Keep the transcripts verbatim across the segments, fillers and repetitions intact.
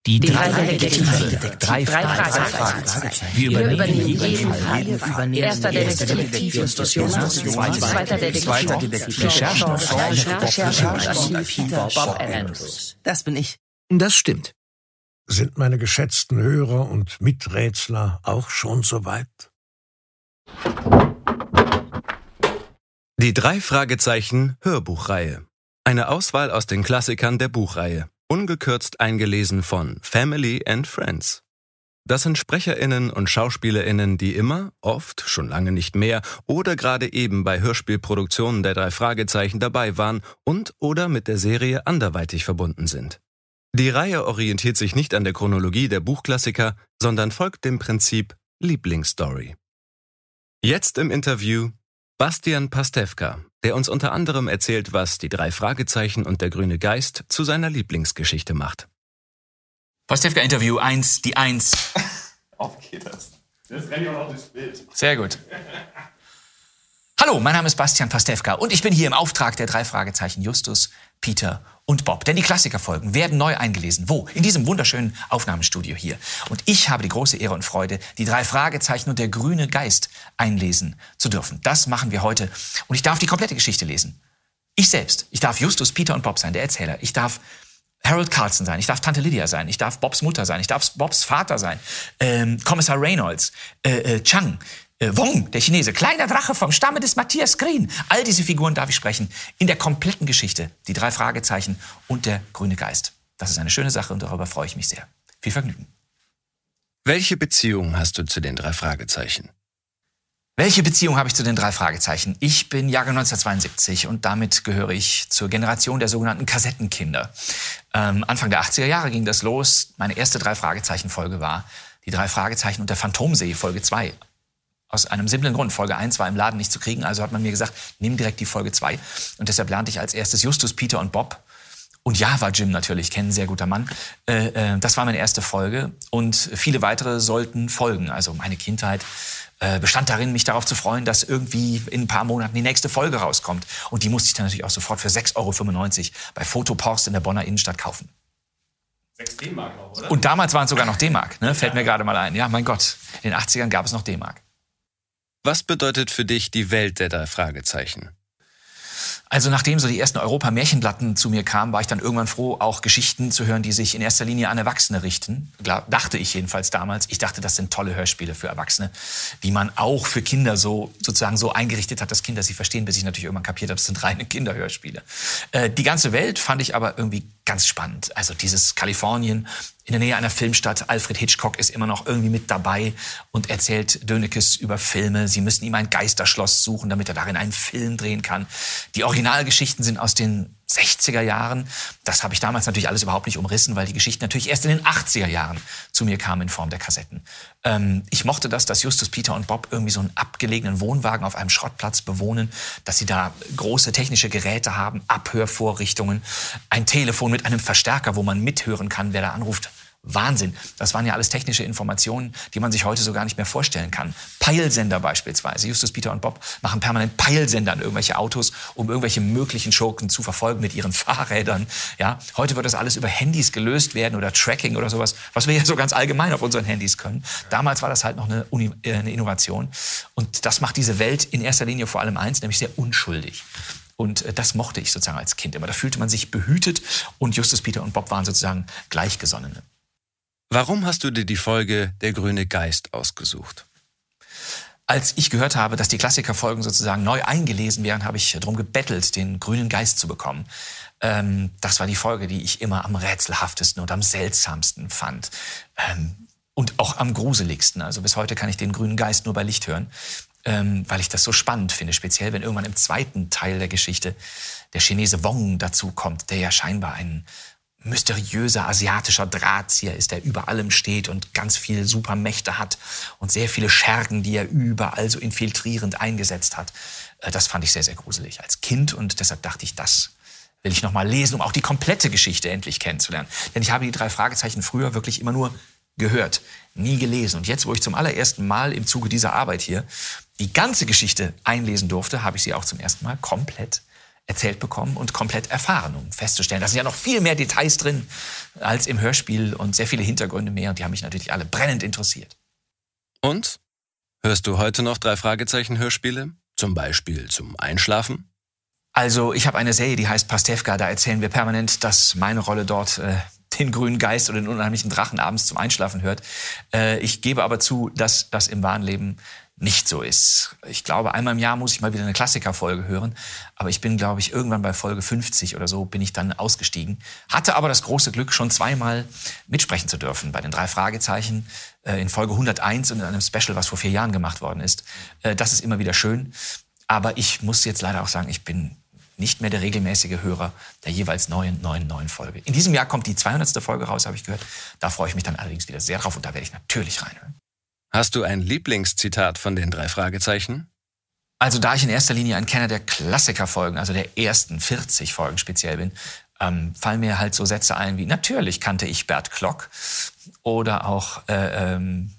Die drei Detektive. Drei Fragezeichen. Wir übernehmen jeden Fall. Erster Detektiv Justus Jonas. Zweiter Detektiv Recherche Peter Bob Andrews. Das bin ich. Das stimmt. Sind meine geschätzten Hörer und Miträtsler auch schon soweit? Die drei Fragezeichen Hörbuchreihe. Eine Auswahl aus den Klassikern der Buchreihe. Ungekürzt eingelesen von Family and Friends. Das sind SprecherInnen und SchauspielerInnen, die immer, oft, schon lange nicht mehr oder gerade eben bei Hörspielproduktionen der drei Fragezeichen dabei waren und oder mit der Serie anderweitig verbunden sind. Die Reihe orientiert sich nicht an der Chronologie der Buchklassiker, sondern folgt dem Prinzip Lieblingsstory. Jetzt im Interview Bastian Pastewka, der uns unter anderem erzählt, was die drei Fragezeichen und der grüne Geist zu seiner Lieblingsgeschichte macht. Pastewka-Interview eins, die eins. Auf geht das. Das renne ich auch noch durchs Bild. Sehr gut. Hallo, mein Name ist Bastian Pastewka und ich bin hier im Auftrag der drei Fragezeichen Justus, Peter und Bob. Denn die Klassikerfolgen werden neu eingelesen. Wo? In diesem wunderschönen Aufnahmestudio hier. Und ich habe die große Ehre und Freude, die drei Fragezeichen und der grüne Geist einlesen zu dürfen. Das machen wir heute. Und ich darf die komplette Geschichte lesen. Ich selbst. Ich darf Justus, Peter und Bob sein, der Erzähler. Ich darf Harold Carlson sein, ich darf Tante Lydia sein, ich darf Bobs Mutter sein, ich darf Bobs Vater sein, ähm, Kommissar Reynolds, äh, äh, Chang, äh, Wong, der Chinese, kleiner Drache vom Stamme des Matthias Green. All diese Figuren darf ich sprechen in der kompletten Geschichte, die drei Fragezeichen und der grüne Geist. Das ist eine schöne Sache und darüber freue ich mich sehr. Viel Vergnügen. Welche Beziehung hast du zu den drei Fragezeichen? Welche Beziehung habe ich zu den drei Fragezeichen? Ich bin Jahrgang neunzehnhundertzweiundsiebzig und damit gehöre ich zur Generation der sogenannten Kassettenkinder. Ähm, Anfang der achtziger Jahre ging das los. Meine erste drei Fragezeichen-Folge war die drei Fragezeichen und der Phantomsee, Folge zwei. Aus einem simplen Grund. Folge eins war im Laden nicht zu kriegen, also hat man mir gesagt, nimm direkt die Folge zwei. Und deshalb lernte ich als erstes Justus, Peter und Bob. Und Java Jim natürlich, kennen, sehr guter Mann. Äh, äh, das war meine erste Folge und viele weitere sollten folgen. Also meine Kindheit äh, bestand darin, mich darauf zu freuen, dass irgendwie in ein paar Monaten die nächste Folge rauskommt. Und die musste ich dann natürlich auch sofort für sechs Euro fünfundneunzig bei Fotopost in der Bonner Innenstadt kaufen. sechs D-Mark noch, oder? Und damals waren es sogar noch D-Mark, ne? Fällt mir gerade mal ein. Ja, mein Gott, in den achtzigern gab es noch D-Mark. Was bedeutet für dich die Welt der drei Fragezeichen? Also nachdem so die ersten Europa-Märchenplatten zu mir kamen, war ich dann irgendwann froh, auch Geschichten zu hören, die sich in erster Linie an Erwachsene richten. Klar, dachte ich jedenfalls damals. Ich dachte, das sind tolle Hörspiele für Erwachsene, die man auch für Kinder so sozusagen so eingerichtet hat, dass Kinder sie verstehen, bis ich natürlich irgendwann kapiert habe, es sind reine Kinderhörspiele. Äh, die ganze Welt fand ich aber irgendwie ganz spannend. Also dieses Kalifornien in der Nähe einer Filmstadt. Alfred Hitchcock ist immer noch irgendwie mit dabei und erzählt Dönekes über Filme. Sie müssen ihm ein Geisterschloss suchen, damit er darin einen Film drehen kann. Die Originalgeschichten sind aus den sechziger Jahren. Das habe ich damals natürlich alles überhaupt nicht umrissen, weil die Geschichten natürlich erst in den achtziger Jahren zu mir kamen in Form der Kassetten. Ähm, ich mochte das, dass Justus, Peter und Bob irgendwie so einen abgelegenen Wohnwagen auf einem Schrottplatz bewohnen, dass sie da große technische Geräte haben, Abhörvorrichtungen, ein Telefon mit einem Verstärker, wo man mithören kann, wer da anruft. Wahnsinn. Das waren ja alles technische Informationen, die man sich heute so gar nicht mehr vorstellen kann. Peilsender beispielsweise. Justus, Peter und Bob machen permanent Peilsender an irgendwelche Autos, um irgendwelche möglichen Schurken zu verfolgen mit ihren Fahrrädern. Ja, heute wird das alles über Handys gelöst werden oder Tracking oder sowas, was wir ja so ganz allgemein auf unseren Handys können. Damals war das halt noch eine, Uni- äh, eine Innovation. Und das macht diese Welt in erster Linie vor allem eins, nämlich sehr unschuldig. Und äh, das mochte ich sozusagen als Kind immer. Da fühlte man sich behütet und Justus, Peter und Bob waren sozusagen Gleichgesonnene. Warum hast du dir die Folge Der grüne Geist ausgesucht? Als ich gehört habe, dass die Klassikerfolgen sozusagen neu eingelesen werden, habe ich darum gebettelt, den grünen Geist zu bekommen. Ähm, das war die Folge, die ich immer am rätselhaftesten und am seltsamsten fand. Ähm, und auch am gruseligsten. Also bis heute kann ich den grünen Geist nur bei Licht hören, ähm, weil ich das so spannend finde. Speziell, wenn irgendwann im zweiten Teil der Geschichte der Chinese Wong dazu kommt, der ja scheinbar ein mysteriöser asiatischer Drahtzieher ist, der über allem steht und ganz viele Supermächte hat und sehr viele Schergen, die er überall so infiltrierend eingesetzt hat. Das fand ich sehr, sehr gruselig als Kind und deshalb dachte ich, das will ich noch mal lesen, um auch die komplette Geschichte endlich kennenzulernen. Denn ich habe die drei Fragezeichen früher wirklich immer nur gehört, nie gelesen. Und jetzt, wo ich zum allerersten Mal im Zuge dieser Arbeit hier die ganze Geschichte einlesen durfte, habe ich sie auch zum ersten Mal komplett erzählt bekommen und komplett erfahren, um festzustellen, da sind ja noch viel mehr Details drin als im Hörspiel und sehr viele Hintergründe mehr. Und die haben mich natürlich alle brennend interessiert. Und? Hörst du heute noch drei Fragezeichen Hörspiele? Zum Beispiel zum Einschlafen? Also ich habe eine Serie, die heißt Pastewka. Da erzählen wir permanent, dass meine Rolle dort äh, den grünen Geist oder den unheimlichen Drachen abends zum Einschlafen hört. Äh, ich gebe aber zu, dass das im wahren Leben nicht so ist. Ich glaube, einmal im Jahr muss ich mal wieder eine Klassikerfolge hören. Aber ich bin, glaube ich, irgendwann bei Folge fünfzig oder so bin ich dann ausgestiegen. Hatte aber das große Glück, schon zweimal mitsprechen zu dürfen bei den drei Fragezeichen. Äh, in Folge hunderteins und in einem Special, was vor vier Jahren gemacht worden ist. Äh, das ist immer wieder schön. Aber ich muss jetzt leider auch sagen, ich bin nicht mehr der regelmäßige Hörer der jeweils neuen, neuen, neuen Folge. In diesem Jahr kommt die zweihundertste Folge raus, habe ich gehört. Da freue ich mich dann allerdings wieder sehr drauf und da werde ich natürlich reinhören. Hast du ein Lieblingszitat von den drei Fragezeichen? Also da ich in erster Linie ein Kenner der Klassikerfolgen, also der ersten vierzig Folgen speziell bin, ähm, fallen mir halt so Sätze ein wie, natürlich kannte ich Bert Klock oder auch, äh, ähm,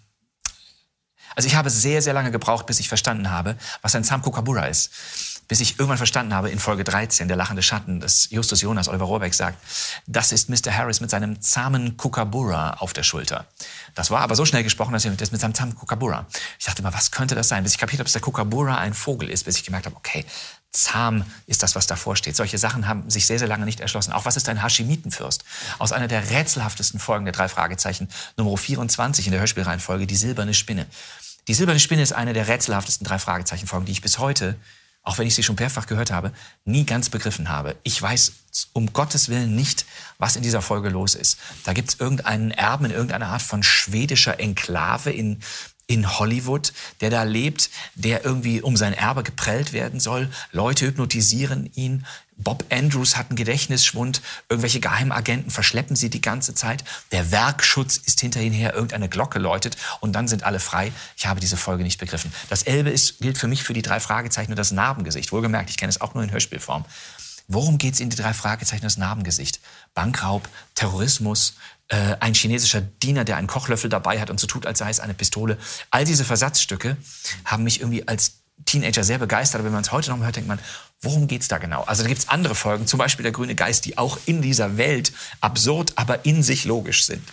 also ich habe sehr, sehr lange gebraucht, bis ich verstanden habe, was ein Sam Kookaburra ist. Bis ich irgendwann verstanden habe, in Folge dreizehn, der lachende Schatten, dass Justus Jonas, Oliver Rohrbeck sagt, das ist Mister Harris mit seinem zahmen Kookaburra auf der Schulter. Das war aber so schnell gesprochen, dass er das mit seinem zahmen Kookaburra. Ich dachte immer, was könnte das sein? Bis ich kapiert habe, dass der Kookaburra ein Vogel ist, bis ich gemerkt habe, okay, zahm ist das, was davor steht. Solche Sachen haben sich sehr, sehr lange nicht erschlossen. Auch was ist ein Haschimitenfürst? Aus einer der rätselhaftesten Folgen der drei Fragezeichen, Nummer vierundzwanzig in der Hörspielreihenfolge, die silberne Spinne. Die silberne Spinne ist eine der rätselhaftesten drei Fragezeichen-Folgen, die ich bis heute, auch wenn ich sie schon mehrfach gehört habe, nie ganz begriffen habe. Ich weiß um Gottes Willen nicht, was in dieser Folge los ist. Da gibt es irgendeinen Erben in irgendeiner Art von schwedischer Enklave in, in Hollywood, der da lebt, der irgendwie um sein Erbe geprellt werden soll. Leute hypnotisieren ihn. Bob Andrews hat einen Gedächtnisschwund. Irgendwelche Geheimagenten verschleppen sie die ganze Zeit. Der Werkschutz ist hinter ihnen her. Irgendeine Glocke läutet und dann sind alle frei. Ich habe diese Folge nicht begriffen. Das Elbe ist, gilt für mich für die drei Fragezeichen nur das Narbengesicht. Wohlgemerkt, ich kenne es auch nur in Hörspielform. Worum geht es in die drei Fragezeichen das Narbengesicht? Bankraub, Terrorismus, äh, ein chinesischer Diener, der einen Kochlöffel dabei hat und so tut, als sei es eine Pistole. All diese Versatzstücke haben mich irgendwie als Teenager sehr begeistert. Aber wenn man es heute noch mal hört, denkt man, worum geht's da genau? Also da gibt's andere Folgen, zum Beispiel der grüne Geist, die auch in dieser Welt absurd, aber in sich logisch sind.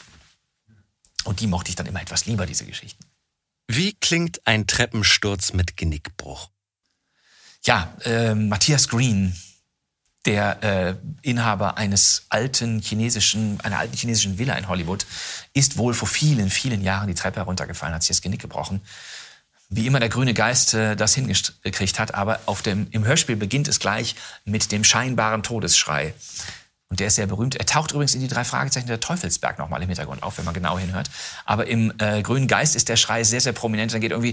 Und die mochte ich dann immer etwas lieber, diese Geschichten. Wie klingt ein Treppensturz mit Genickbruch? Ja, äh, Matthias Green, der äh, Inhaber eines alten chinesischen, einer alten chinesischen Villa in Hollywood, ist wohl vor vielen, vielen Jahren die Treppe heruntergefallen, hat sich das Genick gebrochen. Wie immer der grüne Geist äh, das hingekriegt hat, aber auf dem, im Hörspiel beginnt es gleich mit dem scheinbaren Todesschrei. Und der ist sehr berühmt. Er taucht übrigens in die drei Fragezeichen der Teufelsberg nochmal im Hintergrund auf, wenn man genau hinhört. Aber im äh, grünen Geist ist der Schrei sehr, sehr prominent. Dann geht irgendwie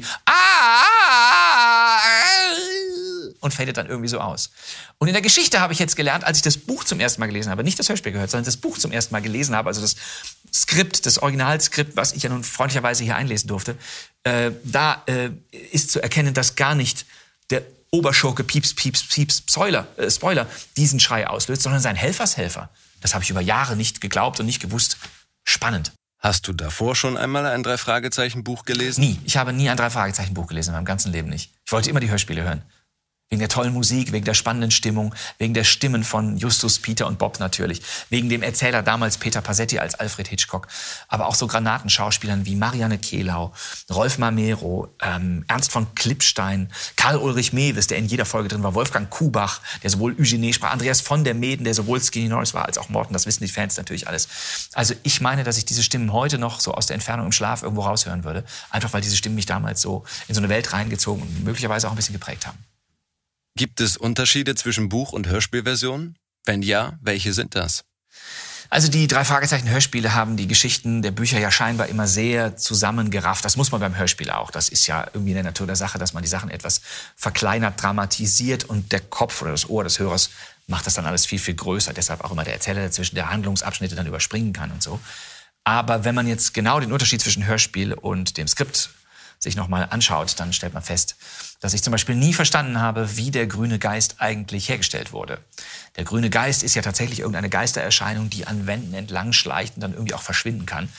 und fadet dann irgendwie so aus. Und in der Geschichte habe ich jetzt gelernt, als ich das Buch zum ersten Mal gelesen habe, nicht das Hörspiel gehört, sondern das Buch zum ersten Mal gelesen habe, also das Skript, das Originalskript, was ich ja nun freundlicherweise hier einlesen durfte, äh, da äh, ist zu erkennen, dass gar nicht der Oberschurke Pieps, Pieps, Pieps, Spoiler, äh, Spoiler diesen Schrei auslöst, sondern sein Helfershelfer. Das habe ich über Jahre nicht geglaubt und nicht gewusst. Spannend. Hast du davor schon einmal ein Drei-Fragezeichen-Buch gelesen? Nie. Ich habe nie ein Drei-Fragezeichen-Buch gelesen in meinem ganzen Leben nicht. Ich wollte immer die Hörspiele hören. Wegen der tollen Musik, wegen der spannenden Stimmung, wegen der Stimmen von Justus, Peter und Bob natürlich, wegen dem Erzähler damals Peter Passetti als Alfred Hitchcock, aber auch so Granatenschauspielern wie Marianne Kehlau, Rolf Mamero, ähm, Ernst von Klippstein, Karl-Ulrich Mewes, der in jeder Folge drin war, Wolfgang Kubach, der sowohl Eugenie sprach, Andreas von der Meeden, der sowohl Skinny Norris war als auch Morton, das wissen die Fans natürlich alles. Also ich meine, dass ich diese Stimmen heute noch so aus der Entfernung im Schlaf irgendwo raushören würde, einfach weil diese Stimmen mich damals so in so eine Welt reingezogen und möglicherweise auch ein bisschen geprägt haben. Gibt es Unterschiede zwischen Buch- und Hörspielversionen? Wenn ja, welche sind das? Also die drei Fragezeichen Hörspiele haben die Geschichten der Bücher ja scheinbar immer sehr zusammengerafft. Das muss man beim Hörspiel auch. Das ist ja irgendwie in der Natur der Sache, dass man die Sachen etwas verkleinert, dramatisiert und der Kopf oder das Ohr des Hörers macht das dann alles viel, viel größer. Deshalb auch immer der Erzähler dazwischen, der Handlungsabschnitte dann überspringen kann und so. Aber wenn man jetzt genau den Unterschied zwischen Hörspiel und dem Skript sich nochmal anschaut, dann stellt man fest, dass ich zum Beispiel nie verstanden habe, wie der grüne Geist eigentlich hergestellt wurde. Der grüne Geist ist ja tatsächlich irgendeine Geistererscheinung, die an Wänden entlang schleicht und dann irgendwie auch verschwinden kann.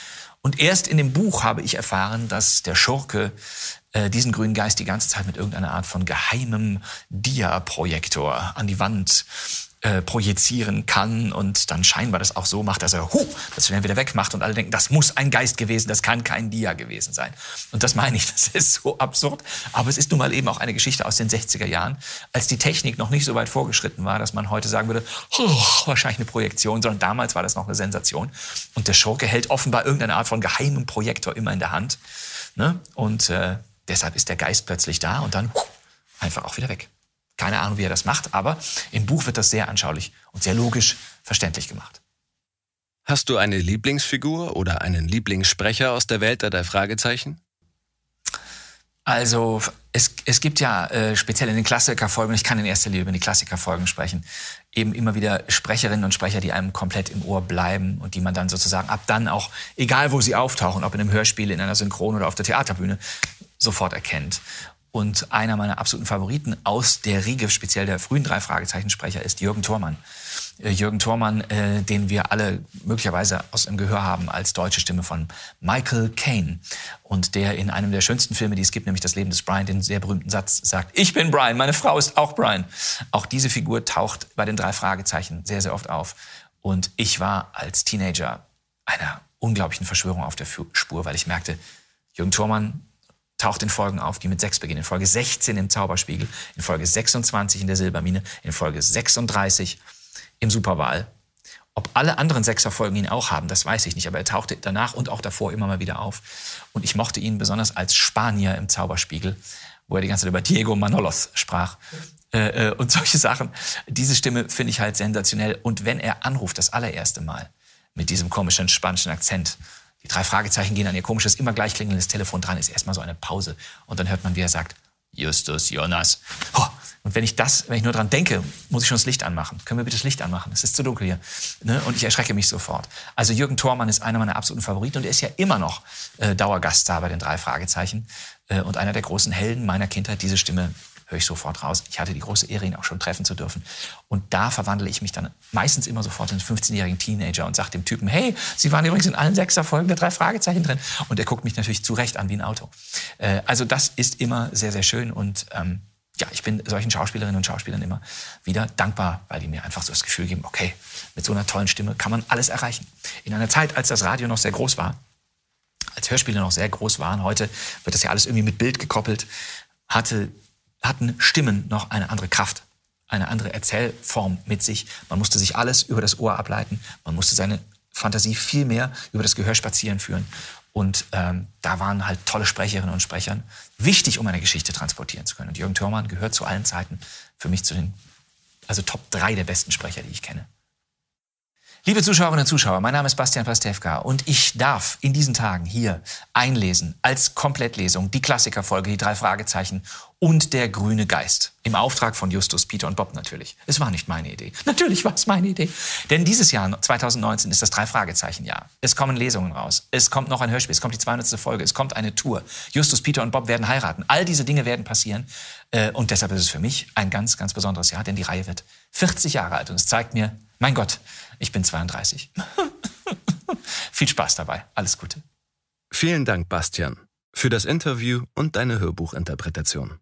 Und erst in dem Buch habe ich erfahren, dass der Schurke äh, diesen grünen Geist die ganze Zeit mit irgendeiner Art von geheimem Dia-Projektor an die Wand äh, projizieren kann und dann scheinbar das auch so macht, dass er huh, das schnell wieder wegmacht und alle denken, das muss ein Geist gewesen, das kann kein Dia gewesen sein. Und das meine ich, das ist so absurd. Aber es ist nun mal eben auch eine Geschichte aus den sechziger Jahren, als die Technik noch nicht so weit vorgeschritten war, dass man heute sagen würde, oh, wahrscheinlich eine Projektion, sondern damals war das noch eine Sensation. Und der Schurke hält offenbar irgendeine Art von geheimem Projektor immer in der Hand. Ne? Und äh, deshalb ist der Geist plötzlich da und dann huh, einfach auch wieder weg. Keine Ahnung, wie er das macht, aber im Buch wird das sehr anschaulich und sehr logisch verständlich gemacht. Hast du eine Lieblingsfigur oder einen Lieblingssprecher aus der Welt der drei Fragezeichen? Also es, es gibt ja äh, speziell in den Klassikerfolgen, ich kann in erster Linie über die Klassikerfolgen sprechen, eben immer wieder Sprecherinnen und Sprecher, die einem komplett im Ohr bleiben und die man dann sozusagen ab dann auch, egal wo sie auftauchen, ob in einem Hörspiel, in einer Synchron oder auf der Theaterbühne, sofort erkennt. Und einer meiner absoluten Favoriten aus der Riege, speziell der frühen drei Fragezeichen-Sprecher, ist Jürgen Thormann. Äh, Jürgen Thormann, äh, den wir alle möglicherweise aus dem Gehör haben als deutsche Stimme von Michael Caine. Und der in einem der schönsten Filme, die es gibt, nämlich Das Leben des Brian, den sehr berühmten Satz sagt, ich bin Brian, meine Frau ist auch Brian. Auch diese Figur taucht bei den drei Fragezeichen sehr, sehr oft auf. Und ich war als Teenager einer unglaublichen Verschwörung auf der Spur, weil ich merkte, Jürgen Thormann taucht in Folgen auf, die mit sechs beginnen. In Folge sechzehn im Zauberspiegel, in Folge sechsundzwanzig in der Silbermine, in Folge sechsunddreißig im Superwahl. Ob alle anderen Sechser-Folgen ihn auch haben, das weiß ich nicht. Aber er tauchte danach und auch davor immer mal wieder auf. Und ich mochte ihn besonders als Spanier im Zauberspiegel, wo er die ganze Zeit über Diego Manolos sprach. Äh, äh, und solche Sachen. Diese Stimme finde ich halt sensationell. Und wenn er anruft, das allererste Mal, mit diesem komischen spanischen Akzent, die drei Fragezeichen gehen an ihr komisches, immer gleich klingelndes Telefon dran, ist erstmal so eine Pause. Und dann hört man, wie er sagt, Justus Jonas. Oh, und wenn ich das, wenn ich nur dran denke, muss ich schon das Licht anmachen. Können wir bitte das Licht anmachen? Es ist zu dunkel hier. Ne? Und ich erschrecke mich sofort. Also Jürgen Thormann ist einer meiner absoluten Favoriten und er ist ja immer noch äh, Dauergast da bei den drei Fragezeichen. Äh, und einer der großen Helden meiner Kindheit, diese Stimme höre ich sofort raus. Ich hatte die große Ehre, ihn auch schon treffen zu dürfen. Und da verwandle ich mich dann meistens immer sofort in einen fünfzehnjährigen Teenager und sage dem Typen, hey, Sie waren übrigens in allen Sechser-Folgen der drei Fragezeichen drin. Und er guckt mich natürlich zu Recht an wie ein Auto. Äh, also das ist immer sehr, sehr schön. Und ähm, ja, ich bin solchen Schauspielerinnen und Schauspielern immer wieder dankbar, weil die mir einfach so das Gefühl geben, okay, mit so einer tollen Stimme kann man alles erreichen. In einer Zeit, als das Radio noch sehr groß war, als Hörspiele noch sehr groß waren, heute wird das ja alles irgendwie mit Bild gekoppelt, hatte hatten Stimmen noch eine andere Kraft, eine andere Erzählform mit sich. Man musste sich alles über das Ohr ableiten. Man musste seine Fantasie viel mehr über das Gehör spazieren führen. Und ähm, da waren halt tolle Sprecherinnen und Sprecher wichtig, um eine Geschichte transportieren zu können. Und Jürgen Thormann gehört zu allen Zeiten für mich zu den also Top drei der besten Sprecher, die ich kenne. Liebe Zuschauerinnen und Zuschauer, mein Name ist Bastian Pastewka und ich darf in diesen Tagen hier einlesen als Komplettlesung die Klassikerfolge, die drei Fragezeichen und der grüne Geist. Im Auftrag von Justus, Peter und Bob natürlich. Es war nicht meine Idee. Natürlich war es meine Idee. Denn dieses Jahr, zwanzig neunzehn, ist das drei Fragezeichen-Jahr. Es kommen Lesungen raus. Es kommt noch ein Hörspiel. Es kommt die zweihundertste Folge. Es kommt eine Tour. Justus, Peter und Bob werden heiraten. All diese Dinge werden passieren. Und deshalb ist es für mich ein ganz, ganz besonderes Jahr, denn die Reihe wird vierzig Jahre alt. Und es zeigt mir, mein Gott, ich bin zweiunddreißig. Viel Spaß dabei. Alles Gute. Vielen Dank, Bastian, für das Interview und deine Hörbuchinterpretation.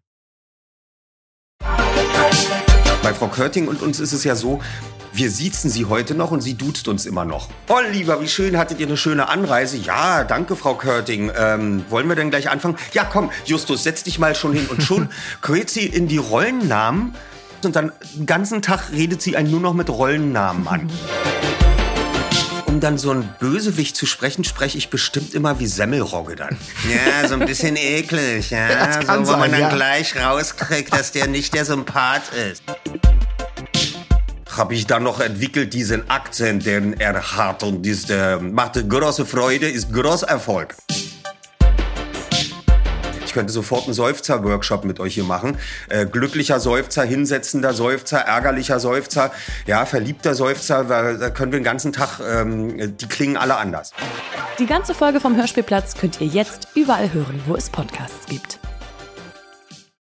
Bei Frau Körting und uns ist es ja so, wir siezen sie heute noch und sie duzt uns immer noch. Oh, lieber, wie schön, hattet ihr eine schöne Anreise? Ja, danke, Frau Körting. Ähm, wollen wir denn gleich anfangen? Ja, komm, Justus, setz dich mal schon hin. Und schon quält sie in die Rollennamen und dann den ganzen Tag redet sie einen nur noch mit Rollennamen an. Um dann so einen Bösewicht zu sprechen, spreche ich bestimmt immer wie Semmelrogge dann. Ja, so ein bisschen eklig, ja. Das kann so, wo sein, man dann ja. gleich rauskriegt, dass der nicht der Sympath ist. Habe ich dann noch entwickelt, diesen Akzent, den er hat. Und das äh, macht große Freude, ist großer Erfolg. Ich könnte sofort einen Seufzer-Workshop mit euch hier machen. Äh, glücklicher Seufzer, hinsetzender Seufzer, ärgerlicher Seufzer, ja, verliebter Seufzer. weil Da können wir den ganzen Tag, ähm, die klingen alle anders. Die ganze Folge vom Hörspielplatz könnt ihr jetzt überall hören, wo es Podcasts gibt.